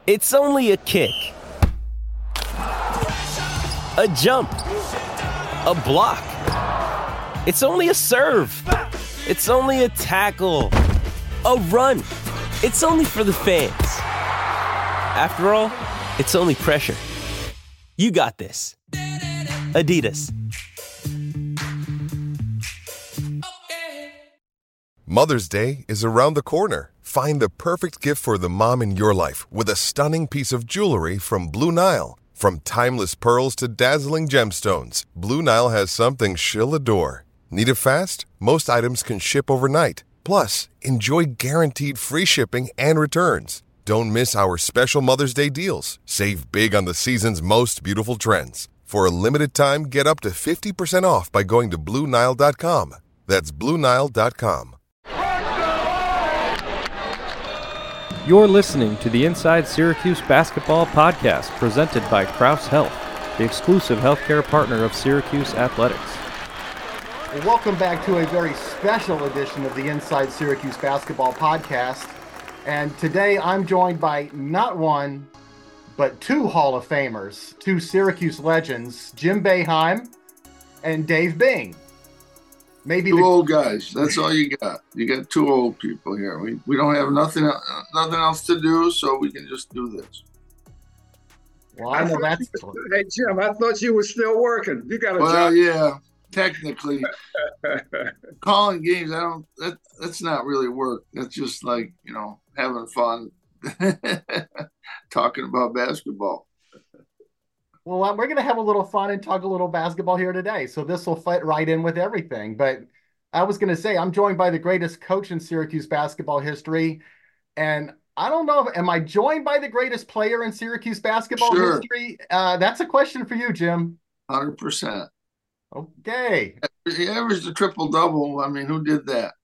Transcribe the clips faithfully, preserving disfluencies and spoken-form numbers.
It's only a kick, a jump, a block. It's only a serve. It's only a tackle, a run. It's only for the fans. After all, it's only pressure. You got this. Adidas. Mother's Day is around the corner. Find the perfect gift for the mom in your life with a stunning piece of jewelry from Blue Nile. From timeless pearls to dazzling gemstones, Blue Nile has something she'll adore. Need it fast? Most items can ship overnight. Plus, enjoy guaranteed free shipping and returns. Don't miss our special Mother's Day deals. Save big on the season's most beautiful trends. For a limited time, get up to fifty percent off by going to Blue Nile dot com. That's Blue Nile dot com. You're listening to the Inside Syracuse Basketball Podcast presented by Crouse Health, the exclusive healthcare partner of Syracuse Athletics. Welcome back to a very special edition of the Inside Syracuse Basketball Podcast. And today I'm joined by not one, but two Hall of Famers, two Syracuse legends, Jim Boeheim and Dave Bing. Maybe two the old guys. That's all you got. You got two old people here. We we don't have nothing nothing else to do, so we can just do this. Well, I know that's. Hey Jim, I thought you were still working. You got a well, job. yeah, technically, calling games. I don't. That that's not really work. That's just like you know having fun, talking about basketball. Well, we're going to have a little fun and talk a little basketball here today. So this will fit right in with everything. But I was going to say, I'm joined by the greatest coach in Syracuse basketball history. And I don't know, if, am I joined by the greatest player in Syracuse basketball sure. history? Uh, that's a question for you, Jim. one hundred percent. Okay. He averaged a triple-double. I mean, who did that?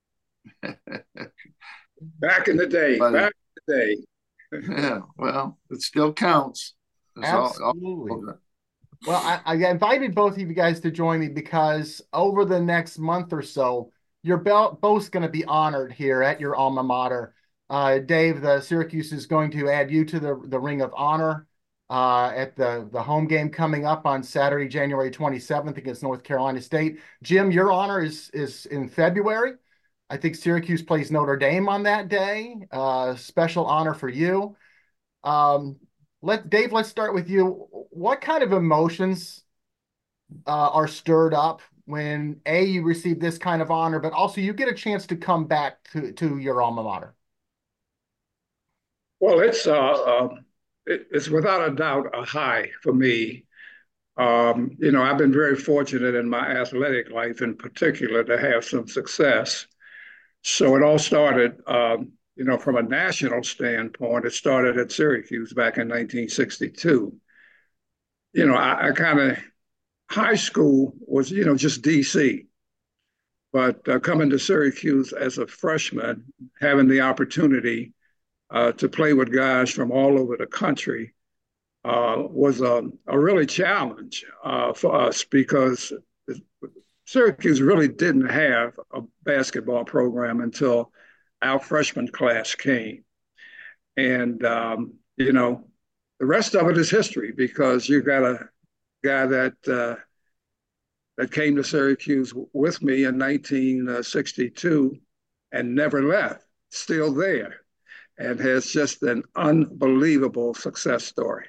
Back in the day. But, back in the day. Yeah, well, it still counts. It's Absolutely. All, all well, I, I invited both of you guys to join me because over the next month or so, you're both going to be honored here at your alma mater. Uh, Dave, the Syracuse is going to add you to the, the Ring of Honor uh, at the, the home game coming up on Saturday, January twenty-seventh against North Carolina State. Jim, your honor is, is in February. I think Syracuse plays Notre Dame on that day. Uh, special honor for you. Um, Let Dave, let's start with you. What kind of emotions uh, are stirred up when A, you receive this kind of honor, but also you get a chance to come back to, to your alma mater? Well, it's uh, uh, it, it's without a doubt a high for me. Um, you know, I've been very fortunate in my athletic life, in particular, to have some success. So it all started. Um, You know, from a national standpoint, it started at Syracuse back in nineteen sixty-two. You know, I, I kind of, high school was, you know, just D C. But uh, coming to Syracuse as a freshman, having the opportunity uh, to play with guys from all over the country uh, was a, a really challenge uh, for us because Syracuse really didn't have a basketball program until our freshman class came. And, um, you know, the rest of it is history because you got a guy that uh, that came to Syracuse with me in nineteen sixty-two and never left, still there, and has just an unbelievable success story.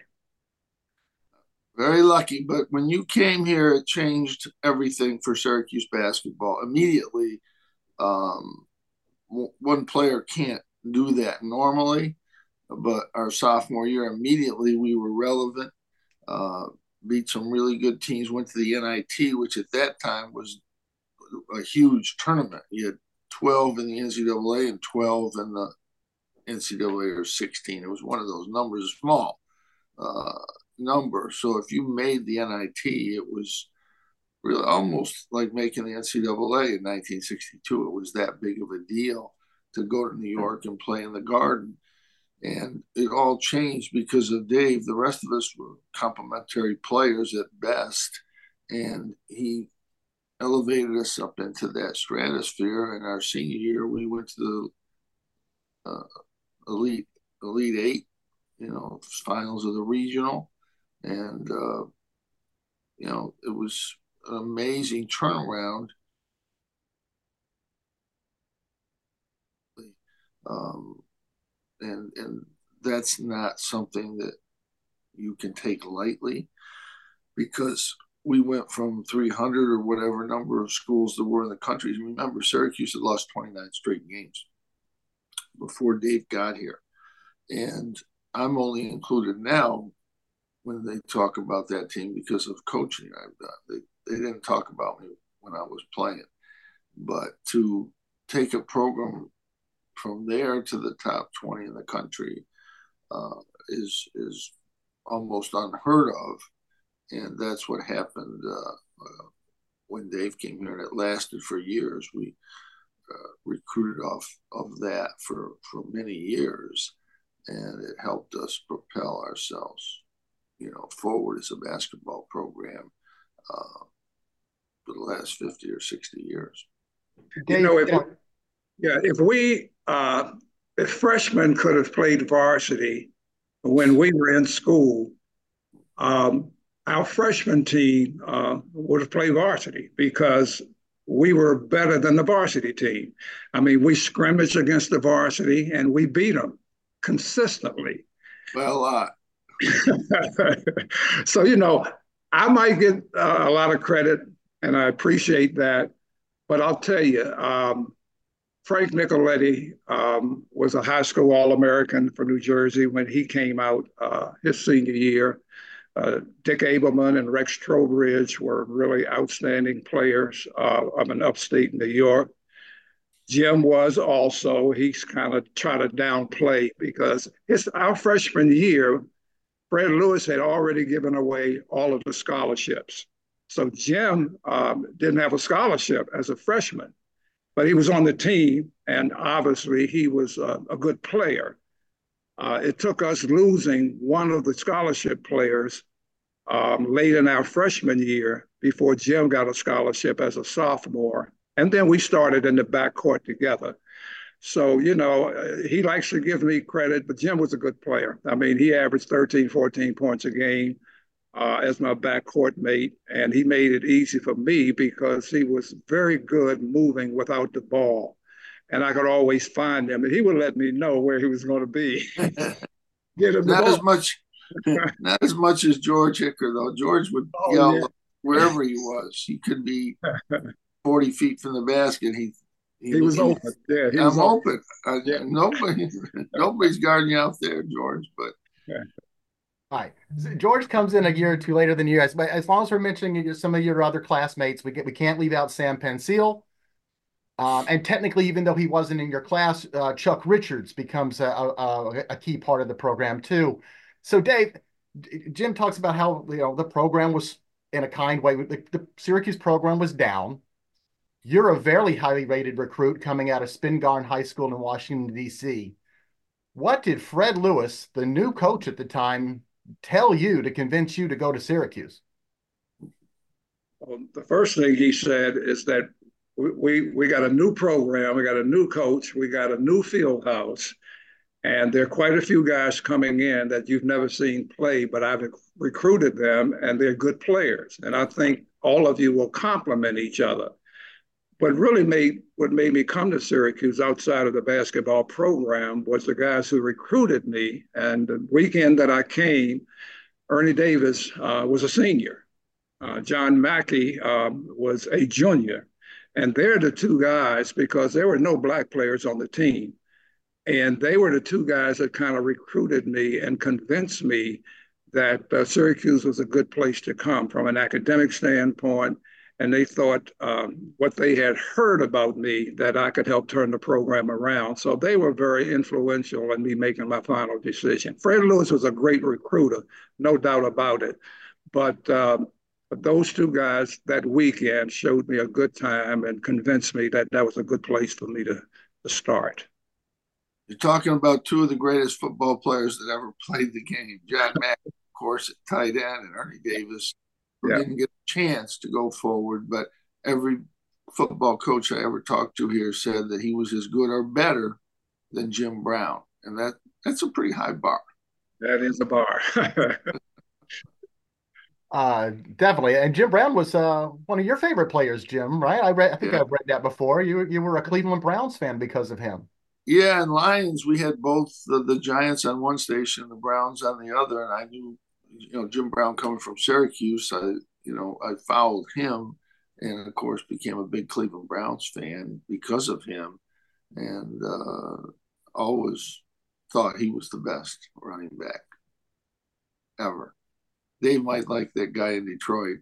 Very lucky. But when you came here, it changed everything for Syracuse basketball immediately. Um, One player can't do that normally, but our sophomore year, immediately we were relevant, uh, beat some really good teams, went to the N I T, which at that time was a huge tournament. You had twelve in the N C double A and twelve in the N C double A or sixteen. It was one of those numbers, a small uh, number. So if you made the N I T, it was really almost like making the N C double A in nineteen sixty-two. It was that big of a deal to go to New York and play in the Garden. And it all changed because of Dave. The rest of us were complimentary players at best. And he elevated us up into that stratosphere. And our senior year, we went to the uh, Elite Elite Eight you know, finals of the regional. And, uh, you know, it was an amazing turnaround. Um, and, and that's not something that you can take lightly, because we went from three hundred or whatever number of schools there were in the country. Remember, Syracuse had lost twenty-nine straight games before Dave got here. And I'm only included now when they talk about that team because of coaching I've done. They, they didn't talk about me when I was playing. But to take a program from there to the top twenty in the country uh, is is almost unheard of. And that's what happened uh, uh, when Dave came here, and it lasted for years. We uh, recruited off of that for, for many years, and it helped us propel ourselves, you know, forward as a basketball program uh, for the last fifty or sixty years. You know, if, yeah, if we, uh, if freshmen could have played varsity when we were in school, um, our freshman team uh, would have played varsity because we were better than the varsity team. I mean, we scrimmaged against the varsity and we beat them consistently. Well, a lot. So, you know, I might get uh, a lot of credit, and I appreciate that. But I'll tell you, um, Frank Nicoletti um, was a high school All-American for New Jersey when he came out uh, his senior year. Uh, Dick Abelman and Rex Trowbridge were really outstanding players uh, up in upstate New York. Jim was also. He's kind of tried to downplay because his our freshman year, Fred Lewis had already given away all of the scholarships. So Jim um, didn't have a scholarship as a freshman, but he was on the team, and obviously he was a, a good player. Uh, it took us losing one of the scholarship players um, late in our freshman year before Jim got a scholarship as a sophomore. And then we started in the backcourt together. So, you know, he likes to give me credit, but Jim was a good player. I mean, he averaged thirteen, fourteen points a game uh, as my backcourt mate, and he made it easy for me because he was very good moving without the ball. And I could always find him, and he would let me know where he was going to be. Get him not as much, not as much as George Hicker, though. George would oh, yell yeah. wherever he was. He could be forty feet from the basket. He he, he was he, open. Yeah, he I'm was open. open. Yeah. Nobody, nobody's guarding you out there, George. But yeah. All right, George comes in a year or two later than you guys. But as long as we're mentioning some of your other classmates, we get we can't leave out Sam Pensil. Um, and technically, even though he wasn't in your class, uh, Chuck Richards becomes a, a, a key part of the program too. So, Dave, Jim talks about how you know the program was in a kind way. The, the Syracuse program was down. You're a very highly rated recruit coming out of Spingarn High School in Washington, D C. What did Fred Lewis, the new coach at the time, tell you to convince you to go to Syracuse? Well, the first thing he said is that we, we, we got a new program, we got a new coach, we got a new field house, and there are quite a few guys coming in that you've never seen play, but I've recruited them, and they're good players. And I think all of you will complement each other. What really made what made me come to Syracuse outside of the basketball program was the guys who recruited me. And the weekend that I came, Ernie Davis uh, was a senior. Uh, John Mackey um, was a junior. And they're the two guys, because there were no black players on the team. And they were the two guys that kind of recruited me and convinced me that uh, Syracuse was a good place to come from an academic standpoint. And they thought um, what they had heard about me, that I could help turn the program around. So they were very influential in me making my final decision. Fred Lewis was a great recruiter, no doubt about it. But, um, but those two guys that weekend showed me a good time and convinced me that that was a good place for me to, to start. You're talking about two of the greatest football players that ever played the game. John Mack, of course, at tight end, and Ernie Davis, who yeah. didn't get a chance to go forward. But every football coach I ever talked to here said that he was as good or better than Jim Brown. And that that's a pretty high bar. That is a bar. Uh, definitely. And Jim Brown was uh, one of your favorite players, Jim, right? I read, I think Yeah. I've read that before. You you were a Cleveland Browns fan because of him. Yeah, and Lions, we had both the, the Giants on one station, the Browns on the other, and I knew, you know, Jim Brown coming from Syracuse. I, you know, I followed him, and of course became a big Cleveland Browns fan because of him, and uh, always thought he was the best running back ever. Dave might like that guy in Detroit,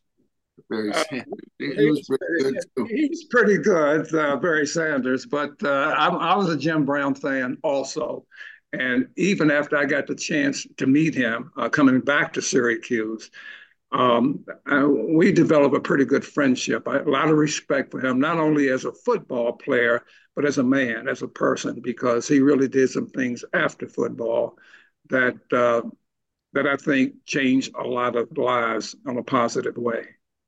Barry Uh, Sanders. He, he was he's, pretty good too. he's pretty good, uh, Barry Sanders, but uh, I, I was a Jim Brown fan also. And even after I got the chance to meet him uh, coming back to Syracuse, um, uh, we developed a pretty good friendship. I had a lot of respect for him, not only as a football player, but as a man, as a person, because he really did some things after football that uh, that I think changed a lot of lives in a positive way.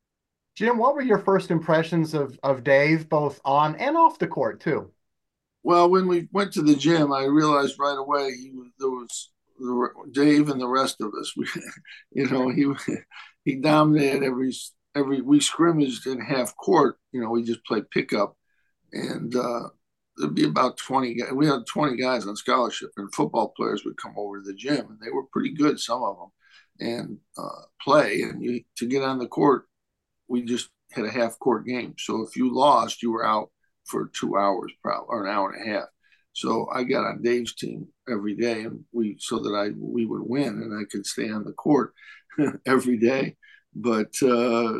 Jim, what were your first impressions of of Dave, both on and off the court, too? Well, when we went to the gym, I realized right away he was there was the, Dave and the rest of us. We, you know, he he dominated every every we scrimmaged in half court. You know, we just played pickup, and uh, there'd be about twenty guys. We had twenty guys on scholarship, and football players would come over to the gym, and they were pretty good, some of them, and uh, play. And you to get on the court, we just had a half court game. So if you lost, you were out for two hours, probably, or an hour and a half. So I got on Dave's team every day, and we so that I we would win, and I could stay on the court every day. But uh,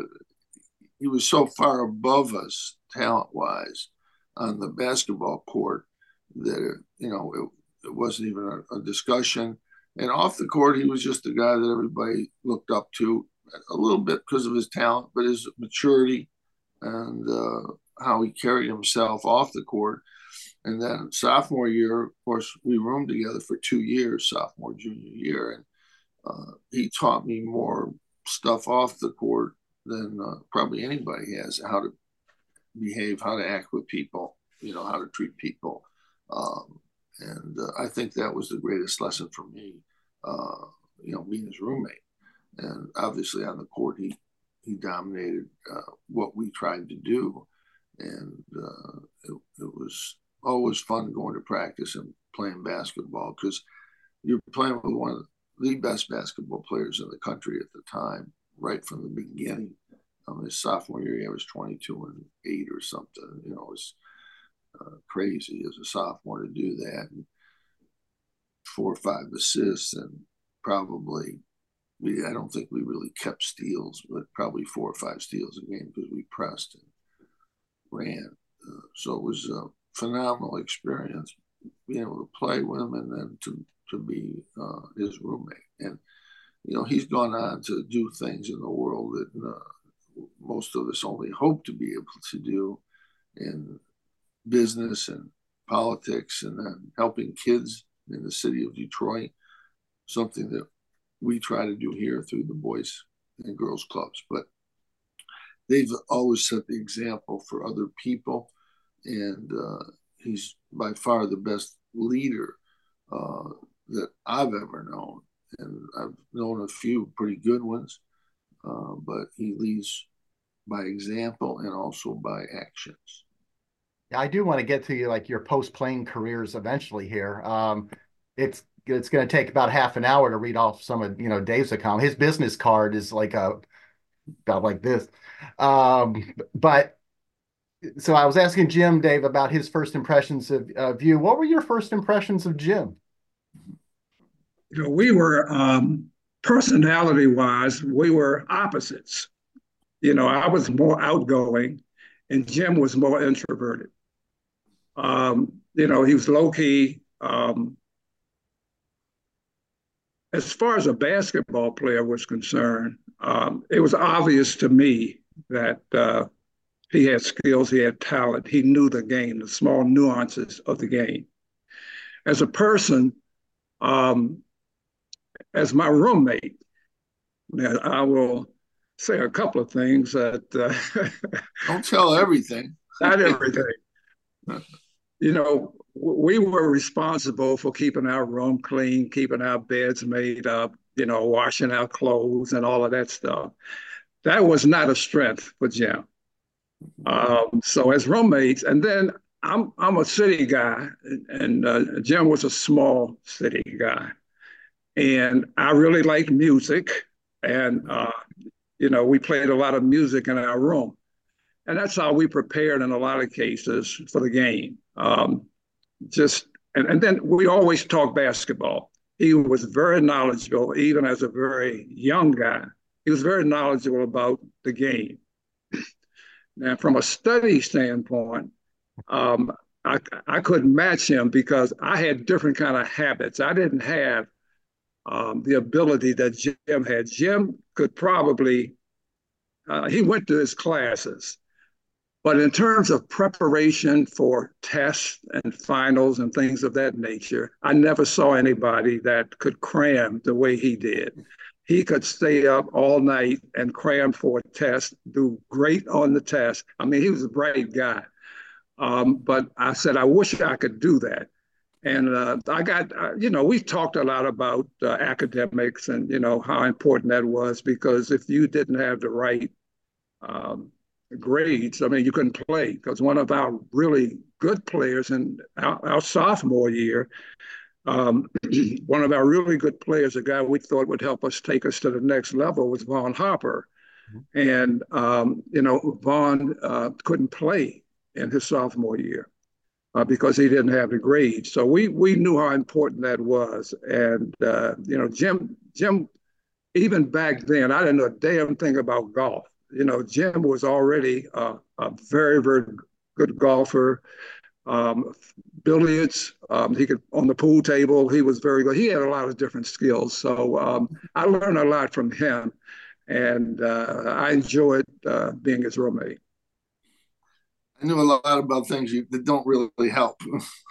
he was so far above us talent wise on the basketball court that you know it, it wasn't even a, a discussion. And off the court, he was just a guy that everybody looked up to a little bit because of his talent, but his maturity and uh, how he carried himself off the court. And then sophomore year, of course, we roomed together for two years, sophomore, junior year. And uh, he taught me more stuff off the court than uh, probably anybody has, how to behave, how to act with people, you know, how to treat people. Um, and uh, I think that was the greatest lesson for me, uh, you know, being his roommate. And obviously on the court, he, he dominated uh, what we tried to do. And uh, it, it was always fun going to practice and playing basketball because you're playing with one of the best basketball players in the country at the time, right from the beginning. Um, his sophomore year, he was twenty-two and eight or something. You know, it was uh, crazy as a sophomore to do that. And four or five assists and probably, we, I don't think we really kept steals, but probably four or five steals a game because we pressed and ran. Uh, so it was a phenomenal experience being able to play with him and then to, to be uh, his roommate. And, you know, he's gone on to do things in the world that uh, most of us only hope to be able to do in business and politics and then helping kids in the city of Detroit, something that we try to do here through the Boys and Girls Clubs. But they've always set the example for other people, and uh, he's by far the best leader uh, that I've ever known. And I've known a few pretty good ones, uh, but he leads by example and also by actions. Yeah, I do want to get to you like your post-playing careers eventually here. Um, it's it's going to take about half an hour to read off some of you know Dave's account. His business card is like a about like this. Um, but so I was asking Jim, Dave, about his first impressions of, of you. What were your first impressions of Jim? You know, we were um, personality wise, we were opposites. You know, I was more outgoing, and Jim was more introverted. Um, you know, he was low key. Um, as far as a basketball player was concerned, um, it was obvious to me that uh, he had skills, he had talent, he knew the game, the small nuances of the game. As a person, um, as my roommate, I will say a couple of things that uh, don't tell everything. Not everything. You know, we were responsible for keeping our room clean, keeping our beds made up, you know, washing our clothes and all of that stuff. That was not a strength for Jim. Um, so as roommates, and then I'm I'm a city guy, and uh, Jim was a small city guy, and I really liked music, and uh, you know, we played a lot of music in our room, and that's how we prepared in a lot of cases for the game. Um, just and, and then we always talk basketball. He was very knowledgeable, even as a very young guy. He was very knowledgeable about the game. Now, from a study standpoint, um, I, I couldn't match him because I had different kind of habits. I didn't have um, the ability that Jim had. Jim could probably, uh, he went to his classes, but in terms of preparation for tests and finals and things of that nature, I never saw anybody that could cram the way he did. He could stay up all night and cram for a test, do great on the test. I mean, he was a bright guy. Um, but I said, I wish I could do that. And uh, I got, uh, you know, we talked a lot about uh, academics and, you know, how important that was, because if you didn't have the right um, grades, I mean, you couldn't play. Because one of our really good players in our, our sophomore year, um, one of our really good players, a guy we thought would help us take us to the next level, was Vaughn Harper. And, um, you know, Vaughn uh, couldn't play in his sophomore year uh, because he didn't have the grades. So we we knew how important that was. And, uh, you know, Jim, Jim, even back then, I didn't know a damn thing about golf. You know, Jim was already uh, a very, very good golfer. Um, billiards, um, he could, on the pool table, he was very good. He had a lot of different skills. So um, I learned a lot from him. And uh, I enjoyed uh, being his roommate. I knew a lot about things you, that don't really help.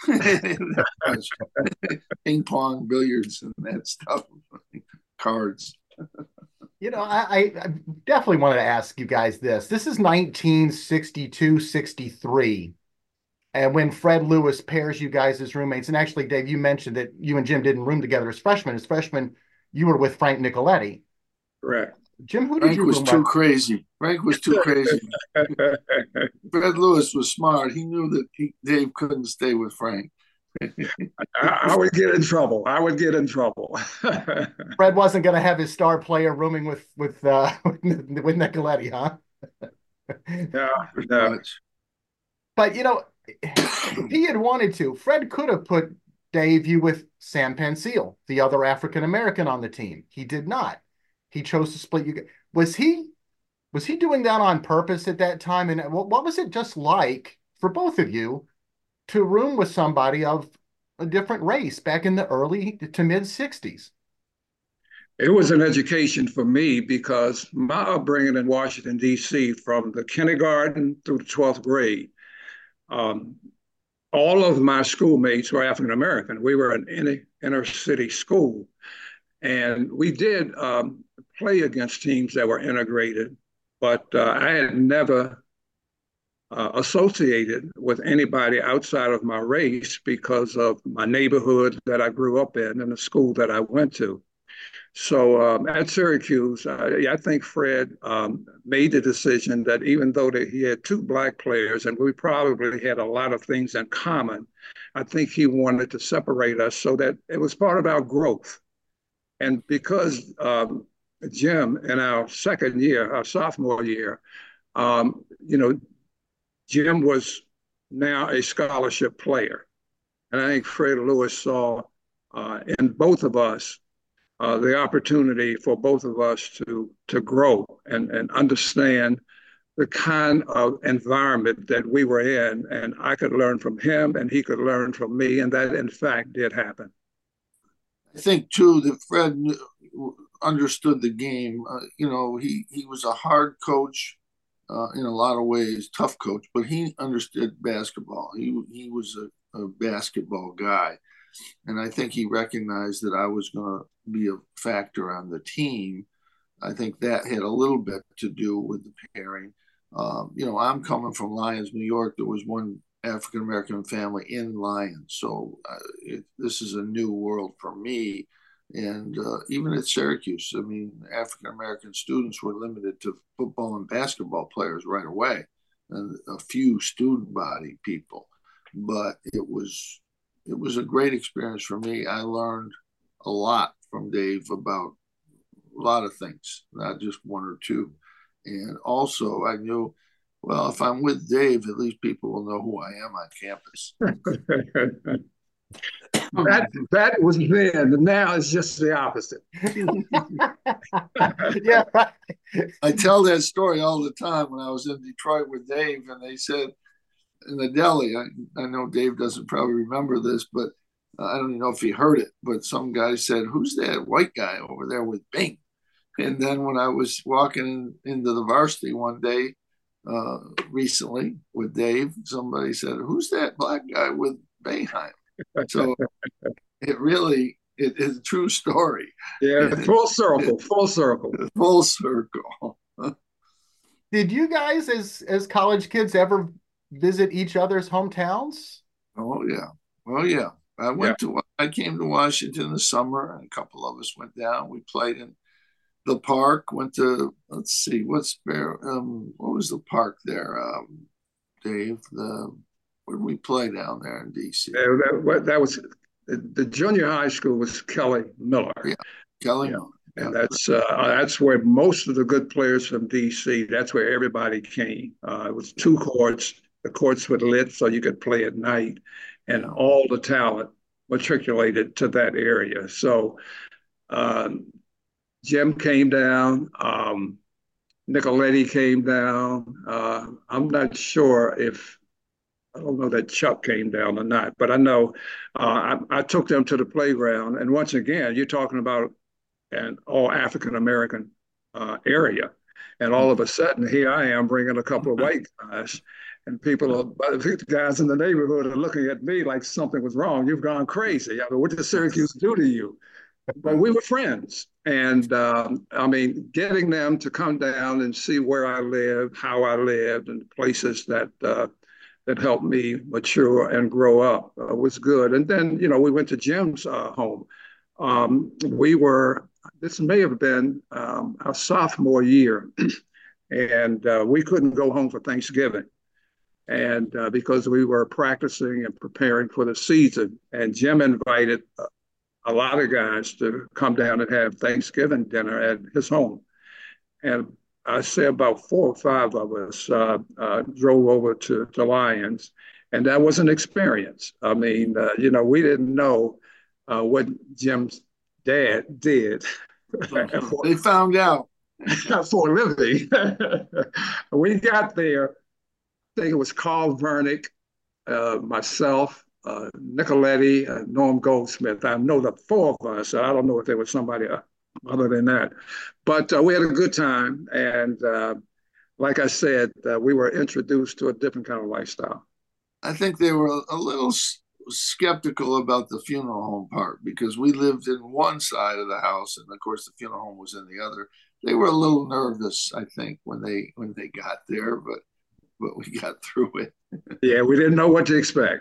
Ping pong, billiards, and that stuff, cards. You know, I, I definitely wanted to ask you guys this. This is nineteen sixty-two sixty-three. And when Fred Lewis pairs you guys as roommates, and actually, Dave, you mentioned that you and Jim didn't room together as freshmen. As freshmen, you were with Frank Nicoletti. Correct. Jim, who did Frank you was room too with? crazy. Frank was too crazy. Fred Lewis was smart. He knew that he, Dave couldn't stay with Frank. I, I would get in trouble. I would get in trouble. Fred wasn't going to have his star player rooming with with uh, with Nicoletti, huh? No, no. But you know, if he had wanted to, Fred could have put Dave you with Sam Pansile, the other African American on the team. He did not. He chose to split you. Was he was he doing that on purpose at that time? And what, what was it just like for both of you to room with somebody of a different race back in the early to mid sixties? It was an education for me because my upbringing in Washington, D C, from the kindergarten through the twelfth grade, um, all of my schoolmates were African American. We were an inner, inner city school. And we did um, play against teams that were integrated, but uh, I had never uh, associated with anybody outside of my race because of my neighborhood that I grew up in and the school that I went to. So um, at Syracuse, I, I think Fred um, made the decision that even though that he had two black players and we probably had a lot of things in common, I think he wanted to separate us so that it was part of our growth. And because um, Jim, in our second year, our sophomore year, um, you know, Jim was now a scholarship player. And I think Fred Lewis saw uh, in both of us uh, the opportunity for both of us to, to grow and, and understand the kind of environment that we were in. And I could learn from him and he could learn from me. And that, in fact, did happen. I think too that Fred understood the game. Uh, you know, he he was a hard coach uh, in a lot of ways, tough coach, but he understood basketball. He he was a, a basketball guy, and I think he recognized that I was going to be a factor on the team. I think that had a little bit to do with the pairing. Um, you know, I'm coming from Lyons, New York. There was one African American family in Lions. So uh, it, this is a new world for me. And uh, even at Syracuse, I mean, African American students were limited to football and basketball players right away, and a few student body people. But it was it was a great experience for me. I learned a lot from Dave about a lot of things, not just one or two. And also, I knew, well, if I'm with Dave, at least people will know who I am on campus. That that was then. Now it's just the opposite. Yeah, right. I tell that story all the time when I was in Detroit with Dave, and they said in the deli, I, I know Dave doesn't probably remember this, but uh, I don't even know if he heard it, but some guy said, "Who's that white guy over there with Bing?" And then when I was walking into the varsity one day uh, recently with Dave, somebody said, "Who's that black guy with Boeheim?" So it really it is a true story. Yeah, full circle, full circle. Full circle. Did you guys, as as college kids, ever visit each other's hometowns? Oh yeah, oh yeah. I went yeah. to I came to Washington in the summer, and a couple of us went down. We played in the park. Went to let's see, what's there? Um, what was the park there, um, Dave? The where did we play down there in D C? Yeah, that, that was the junior high school was Kelly Miller. Yeah, Kelly yeah. Miller. And that's uh, that's where most of the good players from D C. That's where everybody came. Uh, it was two courts. The courts were lit so you could play at night, and all the talent matriculated to that area. So um, Jim came down. Um, Nicoletti came down. Uh, I'm not sure if I don't know that Chuck came down or not, but I know uh, I, I took them to the playground. And once again, you're talking about an all African American uh, area. And all of a sudden, here I am bringing a couple of white guys, and people, are, the guys in the neighborhood are looking at me like something was wrong. You've gone crazy. I mean, what did Syracuse do to you? But we were friends. And um, I mean, getting them to come down and see where I lived, how I lived, and places that uh, that helped me mature and grow up uh, was good. And then, you know, we went to Jim's uh, home. Um, we were, this may have been um, our sophomore year, and uh, we couldn't go home for Thanksgiving. And uh, because we were practicing and preparing for the season, and Jim invited a, a lot of guys to come down and have Thanksgiving dinner at his home. And I say about four or five of us uh, uh, drove over to, to Lions, and that was an experience. I mean, uh, you know, we didn't know uh, what Jim's dad did. They found out. For a living. We got there, I think it was Carl Vernick, uh, myself, uh, Nicoletti, uh, Norm Goldsmith. I know the four of us. I don't know if there was somebody uh, other than that. But uh, we had a good time. And uh, like I said, uh, we were introduced to a different kind of lifestyle. I think they were a little skeptical about the funeral home part because we lived in one side of the house, and of course the funeral home was in the other. They were a little nervous, I think, when they when they got there, but but we got through it. Yeah, we didn't know what to expect.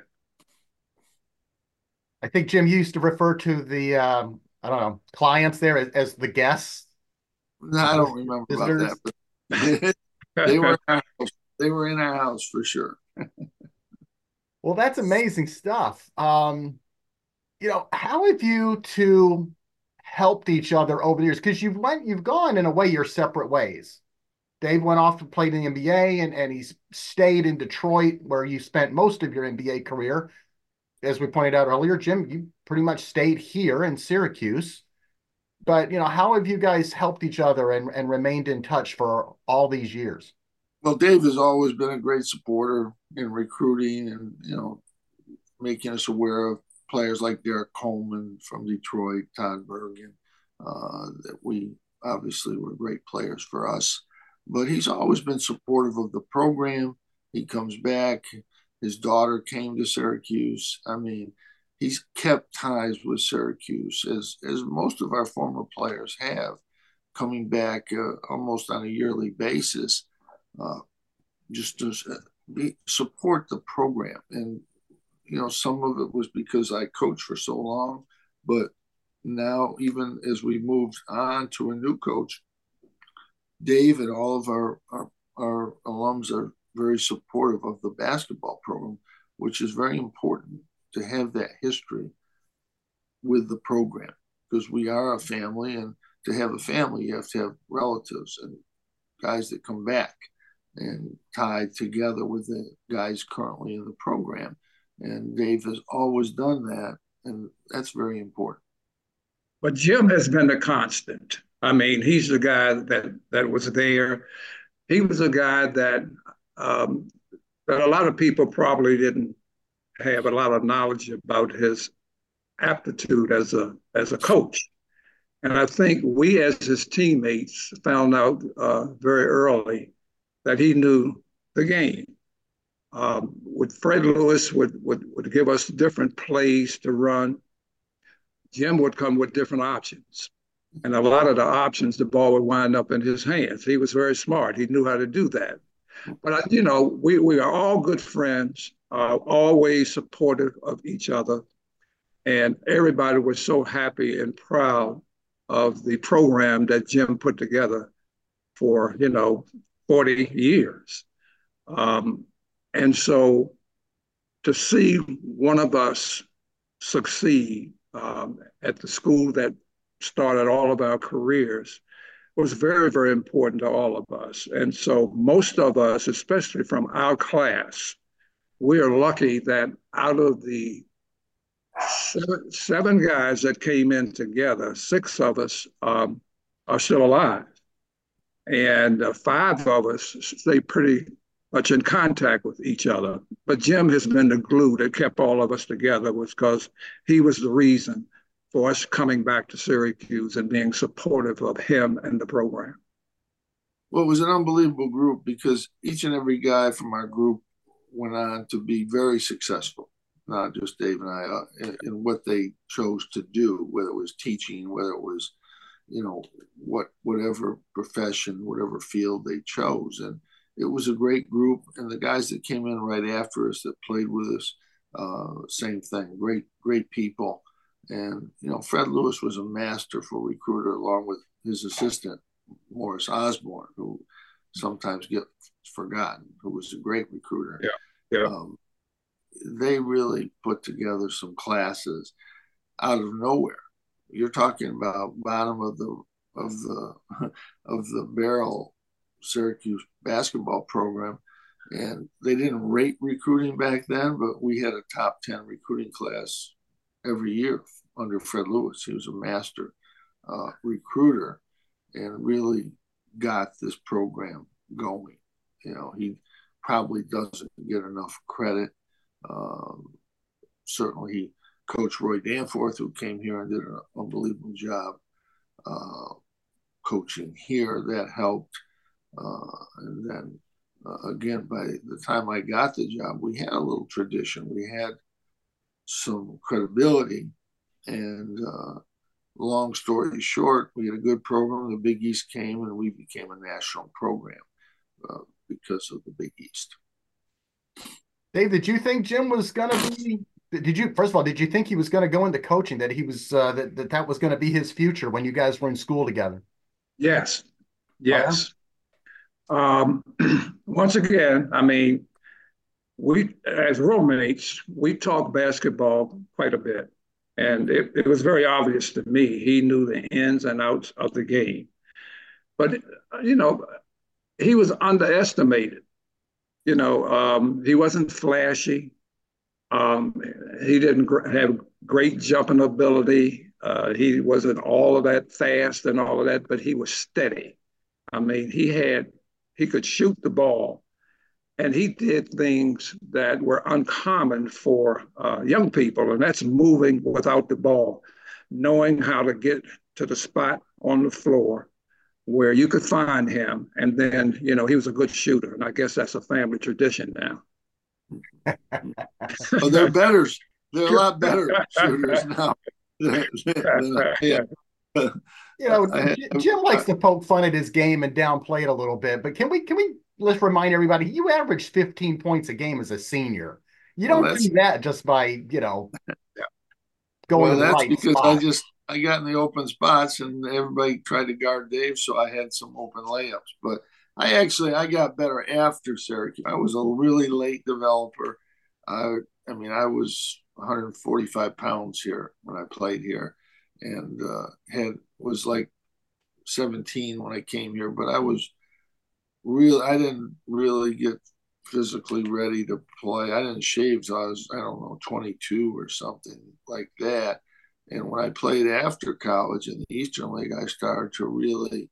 I think Jim used to refer to the um, I don't know clients there as, as the guests. No, I don't remember visitors. About that, but they were in our house. They were in our house for sure. Well, that's amazing stuff. Um, you know, how have you two helped each other over the years? Because you've went, you've gone in a way your separate ways. Dave went off to play in the N B A, and, and he's stayed in Detroit, where you spent most of your N B A career. As we pointed out earlier, Jim, you pretty much stayed here in Syracuse. But, you know, how have you guys helped each other and, and remained in touch for all these years? Well, Dave has always been a great supporter in recruiting and, you know, making us aware of players like Derek Coleman from Detroit, Todd Bergen, uh, that we obviously were great players for us. But he's always been supportive of the program. He comes back. His daughter came to Syracuse. I mean, he's kept ties with Syracuse, as, as most of our former players have, coming back uh, almost on a yearly basis. Uh, just as, be, support the program. And, you know, some of it was because I coached for so long, but now even as we moved on to a new coach, Dave and all of our, our, our alums are very supportive of the basketball program, which is very important to have that history with the program, because we are a family, and to have a family, you have to have relatives and guys that come back and tied together with the guys currently in the program. And Dave has always done that, and that's very important. But Jim has been a constant. I mean, he's the guy that that was there. He was a guy that um, that a lot of people probably didn't have a lot of knowledge about his aptitude as a as a coach. And I think we, as his teammates, found out uh, very early that he knew the game. Um, with Fred Lewis would, would would give us different plays to run. Jim would come with different options. And a lot of the options, the ball would wind up in his hands. He was very smart. He knew how to do that. But, you know, we, we are all good friends, uh, always supportive of each other. And everybody was so happy and proud of the program that Jim put together for, you know, forty years. Um, and so to see one of us succeed um, at the school that started all of our careers was very, very important to all of us. And so most of us, especially from our class, we are lucky that out of the seven, seven guys that came in together, six of us um, are still alive. And uh, five of us stay pretty much in contact with each other. But Jim has been the glue that kept all of us together, was because he was the reason for us coming back to Syracuse and being supportive of him and the program. Well, it was an unbelievable group, because each and every guy from our group went on to be very successful, not just Dave and I, uh, in, in what they chose to do, whether it was teaching, whether it was, you know, what whatever profession, whatever field they chose. And it was a great group. And the guys that came in right after us that played with us, uh, same thing, great, great people. And, you know, Fred Lewis was a masterful recruiter, along with his assistant, Morris Osborne, who sometimes gets forgotten, who was a great recruiter. Yeah, yeah. Um, they really put together some classes out of nowhere. You're talking about bottom of the of the of the barrel Syracuse basketball program, and they didn't rate recruiting back then, but we had a top ten recruiting class every year under Fred Lewis. He was a master uh, recruiter and really got this program going. You know, he probably doesn't get enough credit. Um, certainly, he coached Roy Danforth, who came here and did an unbelievable job uh, coaching here. That helped. Uh, and then, uh, again, by the time I got the job, we had a little tradition. We had some credibility. And uh, long story short, we had a good program. The Big East came, and we became a national program uh, because of the Big East. Dave, did you think Jim was going to be? Did you first of all? Did you think he was going to go into coaching? That he was uh, that, that that was going to be his future when you guys were in school together? Yes, yes. Um, once again, I mean, we as roommates, we talked basketball quite a bit. And it, it was very obvious to me. He knew the ins and outs of the game. But, you know, he was underestimated. You know, um, he wasn't flashy. Um, he didn't gr- have great jumping ability. Uh, he wasn't all of that fast and all of that, but he was steady. I mean, he had, he could shoot the ball. And he did things that were uncommon for uh, young people, and that's moving without the ball, knowing how to get to the spot on the floor where you could find him. And then, you know, he was a good shooter, and I guess that's a family tradition now. Oh, they're better. They're a lot better shooters now. Yeah. You know, Jim likes to poke fun at his game and downplay it a little bit, but can we can we let's remind everybody, you averaged fifteen points a game as a senior. You Well, don't that's do that just by, you know, going well, to the that's right because I spot. just I got in the open spots and everybody tried to guard Dave, so I had some open layups. But I actually I got better after Syracuse. I was a really late developer. I I mean I was one hundred forty-five pounds here when I played here, and uh, had was like seventeen when I came here. But I was real. I didn't really get physically ready to play. I didn't shave till I was, I don't know, twenty-two or something like that. And when I played after college in the Eastern League, I started to really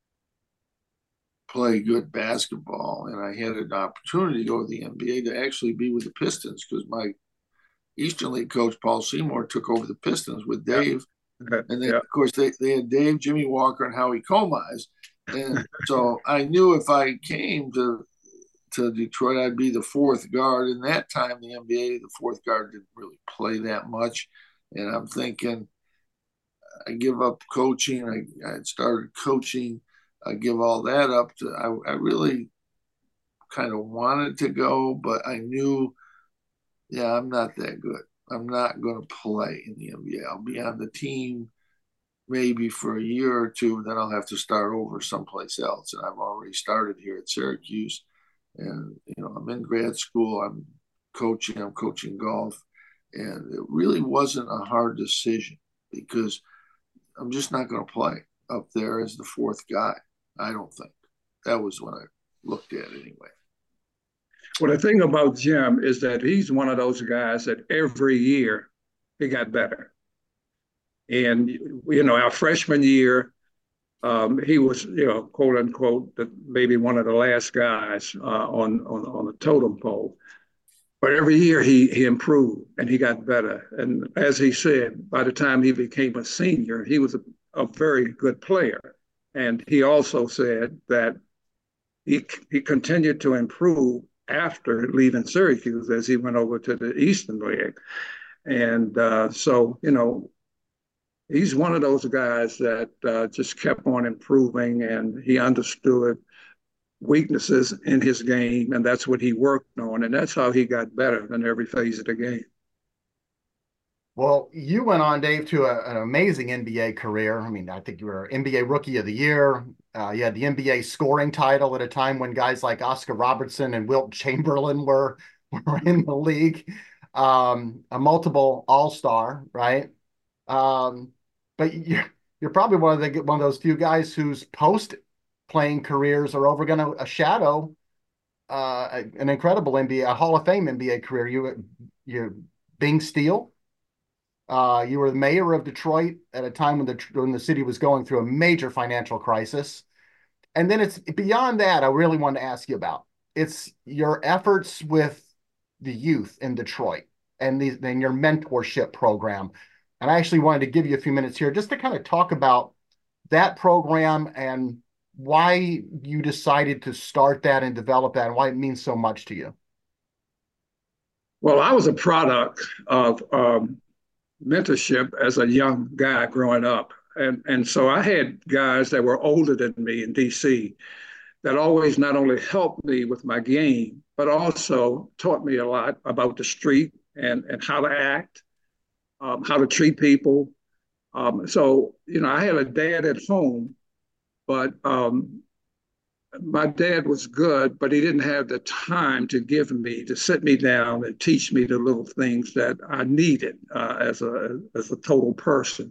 play good basketball. And I had an opportunity to go to the N B A to actually be with the Pistons because my Eastern League coach, Paul Seymour, took over the Pistons with Dave. Yeah. And then, Yeah. of course, they, they had Dave, Jimmy Walker, and Howie Komais. And so I knew if I came to to Detroit, I'd be the fourth guard. In that time, the N B A, the fourth guard didn't really play that much. And I'm thinking, I give up coaching. I, I started coaching. I give all that up to, I, I really kind of wanted to go, but I knew, yeah, I'm not that good. I'm not going to play in the N B A. I'll be on the team maybe for a year or two, and then I'll have to start over someplace else. And I've already started here at Syracuse. And, you know, I'm in grad school, I'm coaching, I'm coaching golf. And it really wasn't a hard decision because I'm just not going to play up there as the fourth guy. I don't think. That was when I looked at it anyway. Well, the thing about Jim is that he's one of those guys that every year he got better. And, you know, our freshman year, Um, he was, you know, quote unquote, the, maybe one of the last guys uh, on, on on the totem pole. But every year he he improved and he got better. And as he said, by the time he became a senior, he was a, a very good player. And he also said that he he continued to improve after leaving Syracuse as he went over to the Eastern League. And uh, so, you know, he's one of those guys that uh, just kept on improving, and he understood weaknesses in his game, and that's what he worked on, and that's how he got better in every phase of the game. Well, you went on, Dave, to a, an amazing N B A career. I mean, I think you were N B A Rookie of the Year. Uh, you had the N B A scoring title at a time when guys like Oscar Robertson and Wilt Chamberlain were, were in the league. Um, a multiple All-Star, right? Um, but you're, you're probably one of the one of those few guys whose post-playing careers are over going to shadow uh, an incredible N B A, a Hall of Fame N B A career. You, you, Bing Steele. Uh, you were the mayor of Detroit at a time when the when the city was going through a major financial crisis. And then it's beyond that, I really want to ask you about. It's your efforts with the youth in Detroit and the, and your mentorship program. And I actually wanted to give you a few minutes here just to kind of talk about that program and why you decided to start that and develop that and why it means so much to you. Well, I was a product of um, mentorship as a young guy growing up. And, and so I had guys that were older than me in D C that always not only helped me with my game, but also taught me a lot about the street and, and how to act, um, how to treat people. Um, so, you know, I had a dad at home, but um, my dad was good, but he didn't have the time to give me, to sit me down and teach me the little things that I needed uh, as a as a total person.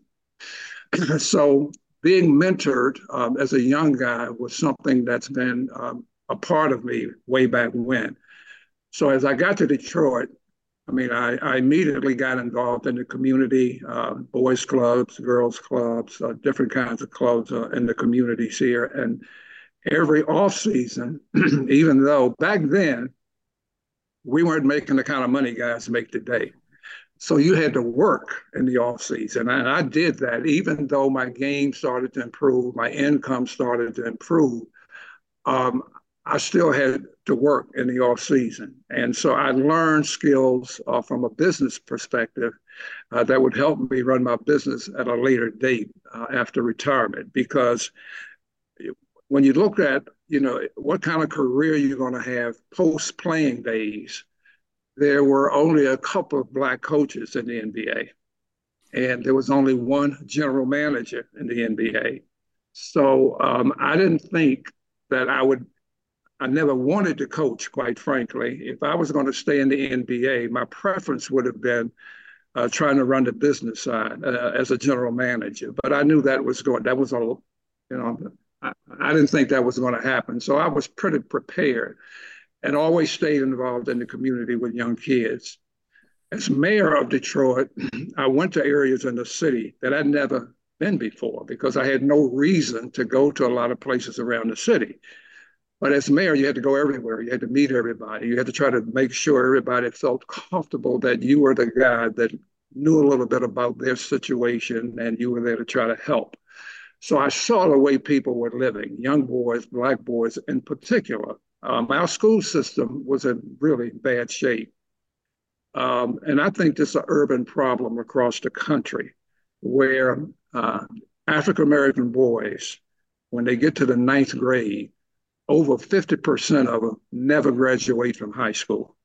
So being mentored um, as a young guy was something that's been um, a part of me way back when. So as I got to Detroit, I mean, I, I immediately got involved in the community, uh, boys clubs, girls clubs, uh, different kinds of clubs uh, in the communities here. And every off season, even though back then we weren't making the kind of money guys make today. So you had to work in the off season. And I did that, even though my game started to improve, my income started to improve. Um, I still had to work in the off season. And so I learned skills uh, from a business perspective uh, that would help me run my business at a later date uh, after retirement, because when you look at, you know, what kind of career you're going to have post playing days, there were only a couple of black coaches in the N B A, and there was only one general manager in the N B A. So um, I didn't think that I would, I never wanted to coach, quite frankly. If I was going to stay in the N B A, my preference would have been uh, trying to run the business side uh, as a general manager. But I knew that was going, that was a, you know, I, I didn't think that was going to happen. So I was pretty prepared and always stayed involved in the community with young kids. As mayor of Detroit, I went to areas in the city that I'd never been before because I had no reason to go to a lot of places around the city. But as mayor, you had to go everywhere. You had to meet everybody. You had to try to make sure everybody felt comfortable that you were the guy that knew a little bit about their situation and you were there to try to help. So I saw the way people were living, young boys, black boys in particular. Um, our school system was in really bad shape. Um, and I think this is an urban problem across the country where uh, African-American boys, when they get to the ninth grade, over fifty percent of them never graduate from high school.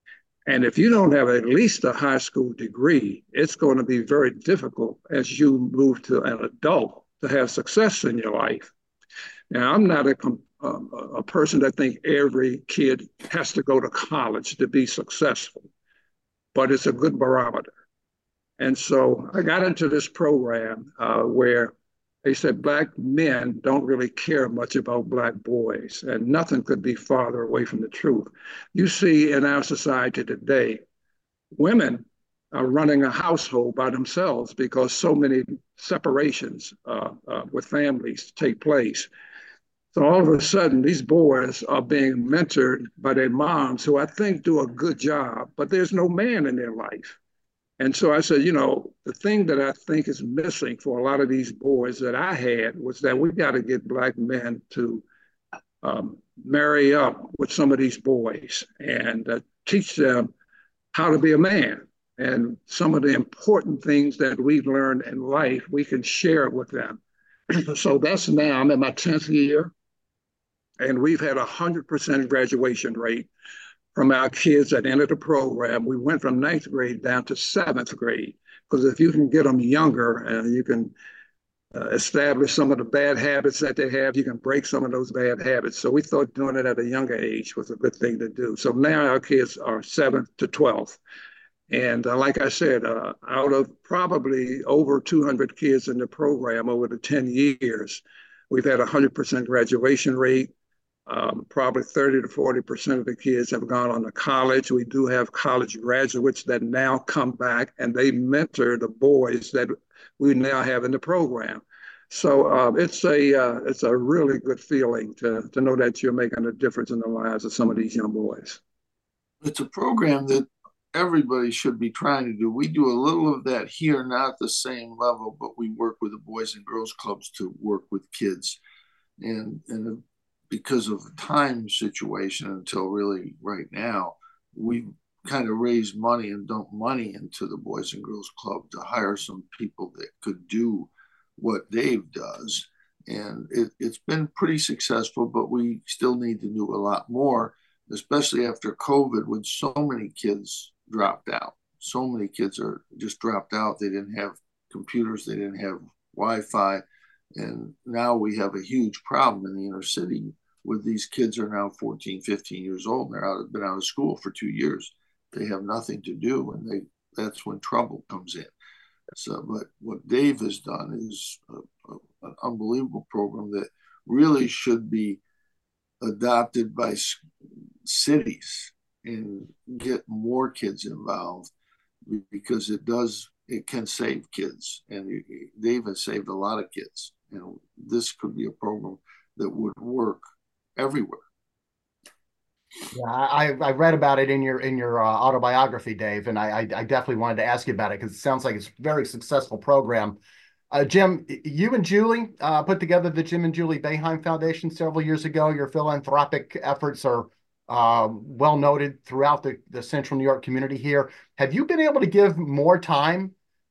And if you don't have at least a high school degree, it's going to be very difficult as you move to an adult to have success in your life. Now, I'm not a, um, a person that think every kid has to go to college to be successful, but it's a good barometer. And so I got into this program uh, where they said black men don't really care much about black boys, and nothing could be farther away from the truth. You see in our society today, women are running a household by themselves because so many separations uh, uh, with families take place. So all of a sudden, these boys are being mentored by their moms, who I think do a good job, but there's no man in their life. And so I said, you know, the thing that I think is missing for a lot of these boys that I had was that we got to get black men to um, marry up with some of these boys and uh, teach them how to be a man. And some of the important things that we've learned in life, we can share with them. So that's now, I'm in my tenth year, and we've had a one hundred percent graduation rate from our kids that entered the program. We went from ninth grade down to seventh grade, because if you can get them younger and you can uh, establish some of the bad habits that they have, you can break some of those bad habits. So we thought doing it at a younger age was a good thing to do. So now our kids are seventh to twelfth. And uh, like I said, uh, out of probably over two hundred kids in the program over the ten years, we've had a one hundred percent graduation rate. Um, probably thirty to forty percent of the kids have gone on to college. We do have college graduates that now come back and they mentor the boys that we now have in the program. So uh, it's a uh, it's a really good feeling to, to know that you're making a difference in the lives of some of these young boys. It's a program that everybody should be trying to do. We do a little of that here, not at the same level, but we work with the Boys and Girls Clubs to work with kids. And, and because of the time situation until really right now, we kind of raised money and dumped money into the Boys and Girls Club to hire some people that could do what Dave does. And it, it's been pretty successful, but we still need to do a lot more, especially after COVID, when so many kids dropped out. So many kids are just dropped out. They didn't have computers. They didn't have Wi-Fi. And now we have a huge problem in the inner city with these kids are now fourteen, fifteen years old. And they're out, been out of school for two years. They have nothing to do. And they that's when trouble comes in. So, but what Dave has done is a, a, an unbelievable program that really should be adopted by cities and get more kids involved, because it does, it can save kids. And Dave has saved a lot of kids. And this could be a program that would work everywhere. Yeah, I, I read about it in your in your uh, autobiography, Dave, and I, I I definitely wanted to ask you about it because it sounds like it's a very successful program. Uh, Jim, you and Julie uh, put together the Jim and Julie Boeheim Foundation several years ago. Your philanthropic efforts are uh, well noted throughout the, the Central New York community here. Have you been able to give more time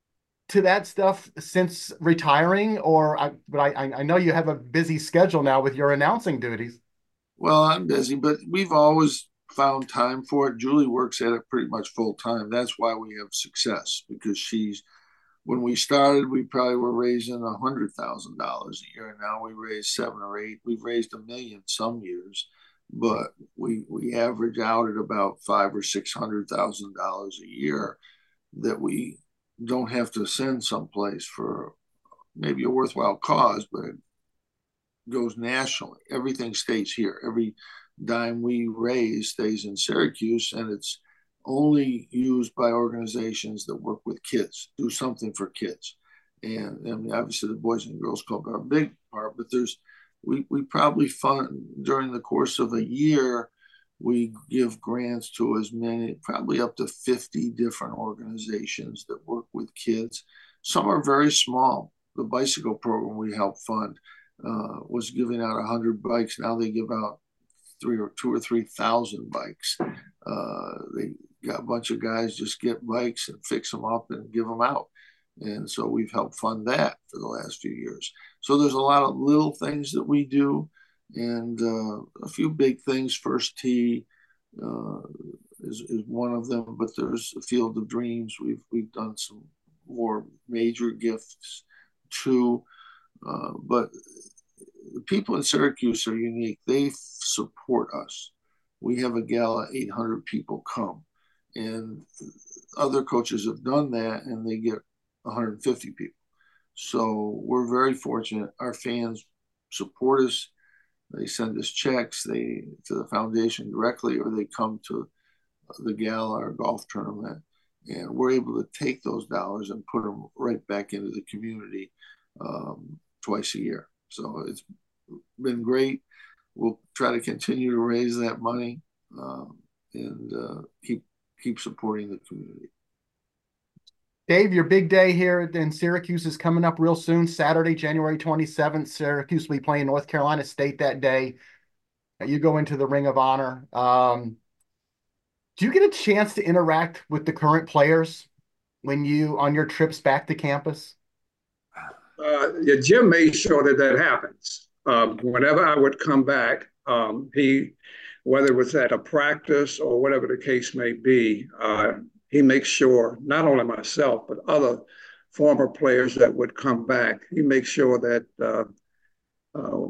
to that stuff since retiring, or I, but I, I know you have a busy schedule now with your announcing duties. Well, I'm busy, but we've always found time for it. Julie works at it pretty much full time. That's why we have success, because she's, when we started, we probably were raising a hundred thousand dollars a year, and now we raise seven or eight. We've raised a million some years, but we we average out at about five or six hundred thousand dollars a year that we don't have to send someplace for maybe a worthwhile cause, but it goes nationally. Everything stays here. Every dime we raise stays in Syracuse, and it's only used by organizations that work with kids, do something for kids. And I mean, obviously the Boys and Girls Club are a big part, but there's we we probably fund during the course of a year, we give grants to as many, probably up to fifty different organizations that work with kids. Some are very small. The bicycle program we help fund uh, was giving out one hundred bikes. Now they give out three or two or three thousand bikes. Uh, they got a bunch of guys just get bikes and fix them up and give them out. And so we've helped fund that for the last few years. So there's a lot of little things that we do, and uh, a few big things. First Tee uh, is, is one of them, but there's a Field of Dreams. We've we've done some more major gifts too. Uh, but the people in Syracuse are unique. They support us. We have a gala, eight hundred people come, and other coaches have done that, and they get one hundred fifty people. So we're very fortunate. Our fans support us. They send us checks they to the foundation directly, or they come to the gala or golf tournament, and we're able to take those dollars and put them right back into the community um, twice a year. So it's been great. We'll try to continue to raise that money um, and uh, keep keep supporting the community. Dave, your big day here in Syracuse is coming up real soon. Saturday, January twenty-seventh. Syracuse will be playing North Carolina State that day. You go into the Ring of Honor. Um, do you get a chance to interact with the current players when you on your trips back to campus? Uh, yeah, Jim made sure that that happens. Um, whenever I would come back, um, he, whether it was at a practice or whatever the case may be, uh, he makes sure not only myself, but other former players that would come back, he makes sure that uh, uh,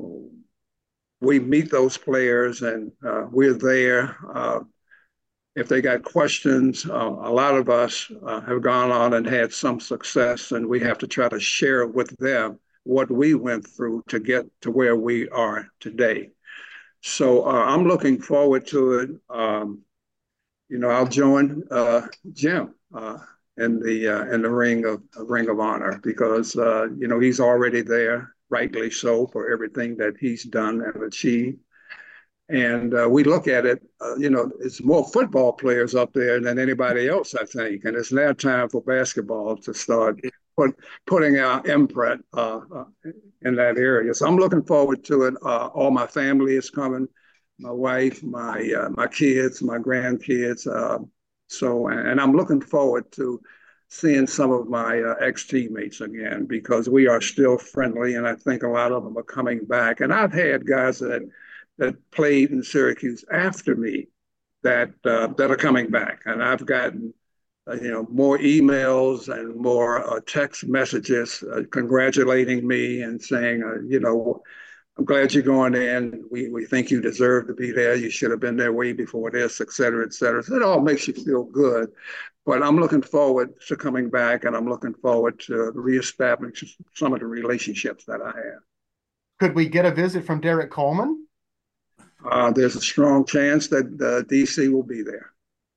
we meet those players and uh, we're there. Uh, if they got questions, uh, a lot of us uh, have gone on and had some success, and we have to try to share with them what we went through to get to where we are today. So uh, I'm looking forward to it. Um, you know, I'll join uh, Jim uh, in the uh, in the ring of Ring of Honor because uh, you know he's already there, rightly so, for everything that he's done and achieved. And uh, we look at it, uh, you know, it's more football players up there than anybody else, I think. And it's now time for basketball to start put, putting our imprint uh, uh, in that area. So I'm looking forward to it. Uh, all my family is coming, my wife, my uh, my kids, my grandkids. Uh, so, and I'm looking forward to seeing some of my uh, ex-teammates again because we are still friendly, and I think a lot of them are coming back. And I've had guys that that played in Syracuse after me that uh, that are coming back. And I've gotten, uh, you know, more emails and more uh, text messages uh, congratulating me and saying, uh, you know, I'm glad you're going in. We, we think you deserve to be there. You should have been there way before this, et cetera, et cetera. So it all makes you feel good. But I'm looking forward to coming back, and I'm looking forward to reestablishing some of the relationships that I have. Could we get a visit from Derek Coleman? Uh, there's a strong chance that uh, D C will be there.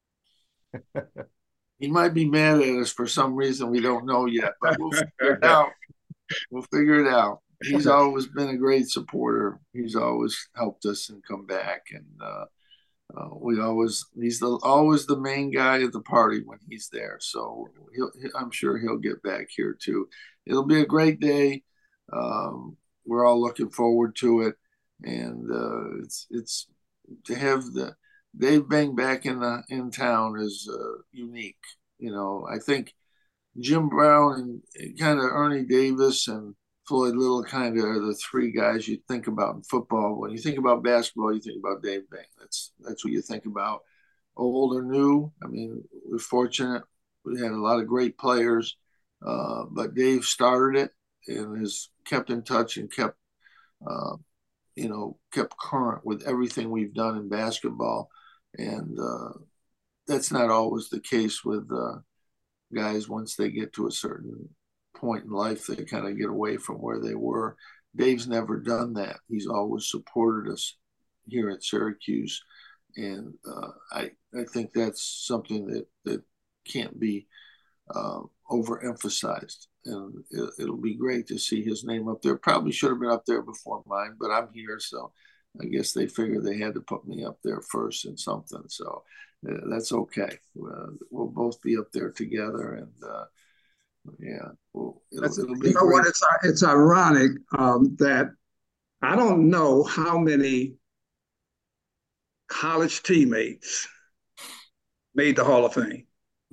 He might be mad at us for some reason we don't know yet, but we'll figure it out. We'll figure it out. He's always been a great supporter. He's always helped us and come back, and uh, uh, we always he's the, always the main guy at the party when he's there. So he'll, I'm sure he'll get back here too. It'll be a great day. Um, we're all looking forward to it. And uh, it's it's to have the Dave Bang back in the in town is uh, unique. You know, I think Jim Brown and kind of Ernie Davis and Floyd Little kind of are the three guys you think about in football. When you think about basketball, you think about Dave Bing. That's that's what you think about. Old or new, I mean, we're fortunate. We had a lot of great players, uh, but Dave started it and has kept in touch and kept, uh, you know, kept current with everything we've done in basketball. And uh, that's not always the case with uh, guys once they get to a certain point in life, they kind of get away from where they were. Dave's never done that. He's always supported us here at Syracuse. And uh, I I think that's something that, that can't be uh, overemphasized. And it, it'll be great to see his name up there. Probably should have been up there before mine, but I'm here, so I guess they figured they had to put me up there first in something. So uh, that's okay. Uh, we'll both be up there together, and uh, yeah, well, it'll, it'll be you know great. what? It's it's ironic um, that I don't know how many college teammates made the Hall of Fame.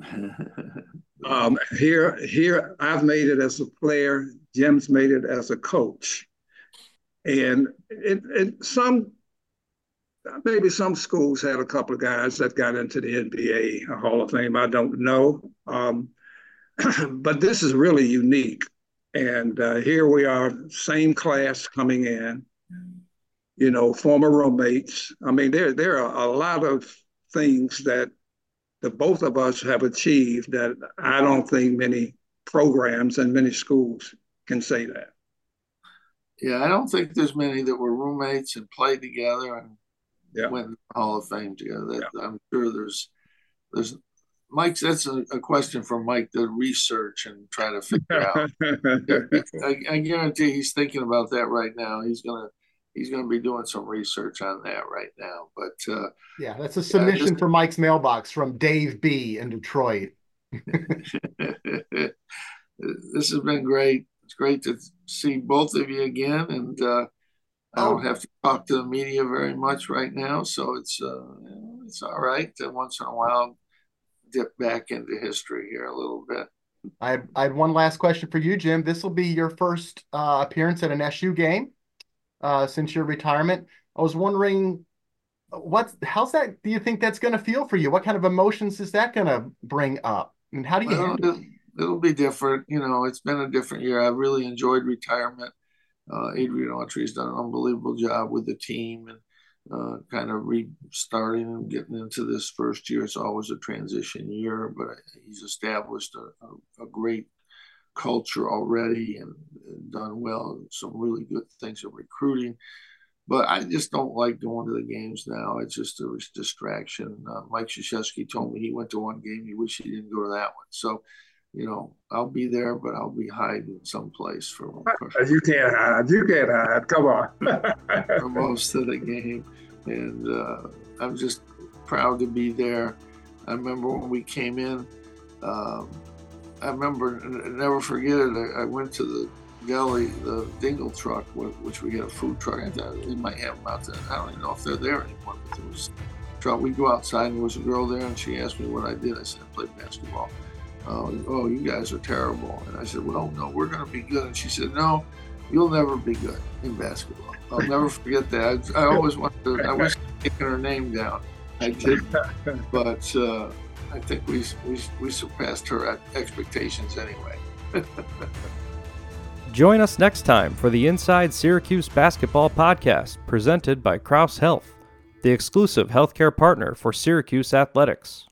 um, here, here, I've made it as a player. Jim's made it as a coach, and it, it, some, maybe some schools had a couple of guys that got into the N B A, a Hall of Fame. I don't know, um, but this is really unique. And uh, here we are, same class coming in. You know, former roommates. I mean, there there are a lot of things that the both of us have achieved that I don't think many programs and many schools can say that. Yeah, I don't think there's many that were roommates and played together and yeah. went in the Hall of Fame together. That, yeah. I'm sure there's there's Mike's. That's a, a question for Mike to research and try to figure out. I, I guarantee he's thinking about that right now. He's gonna. He's going to be doing some research on that right now. But uh, yeah, that's a submission yeah, just, for Mike's mailbox from Dave B in Detroit. This has been great. It's great to see both of you again. And uh, I don't have to talk to the media very much right now. So it's, uh, it's all right to once in a while dip back into history here a little bit. I, I had one last question for you, Jim. This will be your first uh, appearance at an S U game. Uh, since your retirement. I was wondering, what's how's that? Do you think that's going to feel for you? What kind of emotions is that going to bring up? And how do you? Well, handle it'll, it'll be different. You know, it's been a different year. I really enjoyed retirement. Uh, Adrian Autry's done an unbelievable job with the team and uh, kind of restarting and getting into this first year. It's always a transition year, but he's established a, a, a great culture already and, and done well. Some really good things in recruiting, but I just don't like going to the games now. It's just a distraction. Uh, Mike Krzyzewski told me he went to one game. He wished he didn't go to that one. So, you know, I'll be there, but I'll be hiding someplace for, for you can't hide. You can't hide. Come on. for most of the game, and uh, I'm just proud to be there. I remember when we came in. Um, I remember, never forget it, I, I went to the deli, the Dingle truck, which we had a food truck. I thought they might have them out there. I don't even know if they're there anymore. But there was a truck. We'd go outside, and there was a girl there, and she asked me what I did. I said, I played basketball. Oh, oh, you guys are terrible. And I said, well, no, we're going to be good. And she said, no, you'll never be good in basketball. I'll never forget that. I, I always wanted to, I was taking her name down. I did, but uh, I think we, we we surpassed her expectations anyway. Join us next time for the Inside Syracuse Basketball Podcast, presented by Crouse Health, the exclusive healthcare partner for Syracuse Athletics.